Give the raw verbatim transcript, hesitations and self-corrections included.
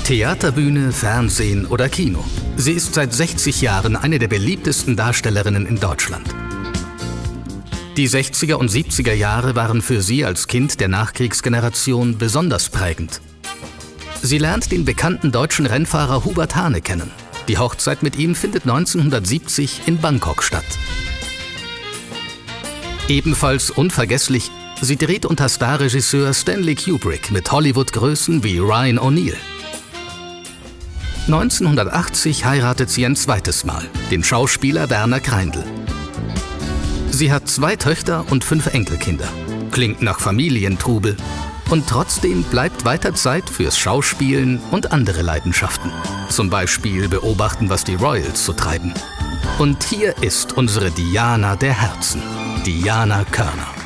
Theaterbühne, Fernsehen oder Kino. Sie ist seit sechzig Jahren eine der beliebtesten Darstellerinnen in Deutschland. Die sechziger und siebziger Jahre waren für sie als Kind der Nachkriegsgeneration besonders prägend. Sie lernt den bekannten deutschen Rennfahrer Hubert Hane kennen. Die Hochzeit mit ihm findet neunzehnhundertsiebzig in Bangkok statt. Ebenfalls unvergesslich, sie dreht unter Starregisseur Stanley Kubrick mit Hollywood-Größen wie Ryan O'Neal. neunzehnhundertachtzig heiratet sie ein zweites Mal, den Schauspieler Werner Kreindl. Sie hat zwei Töchter und fünf Enkelkinder. Klingt nach Familientrubel. Und trotzdem bleibt weiter Zeit fürs Schauspielen und andere Leidenschaften. Zum Beispiel beobachten, was die Royals so treiben. Und hier ist unsere Diana der Herzen, Diana Körner.